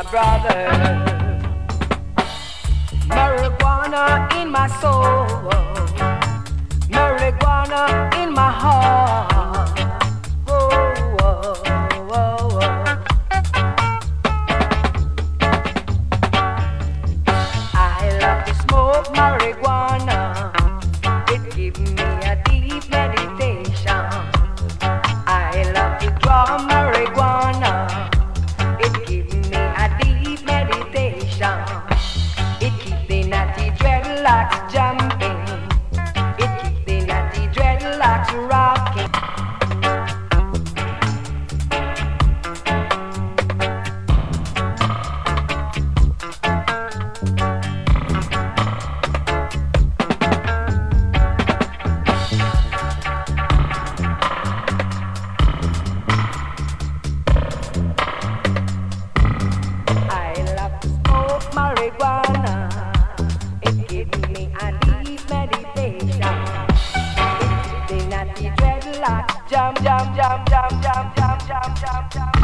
brother. Marijuana in my soul, marijuana in my heart. Whoa, whoa, whoa, whoa. I love to smoke marijuana. It gives me a deep meditation. I love to draw marijuana. It gives me a deep meditation. It keeps the natty dreadlocks jumping. It keeps the natty dreadlocks rocking. Marijuana, it gives me a deep meditation. It keeps the natty dreadlocks jump, jump, jump, jump, jump, jump, jump, jump, jump.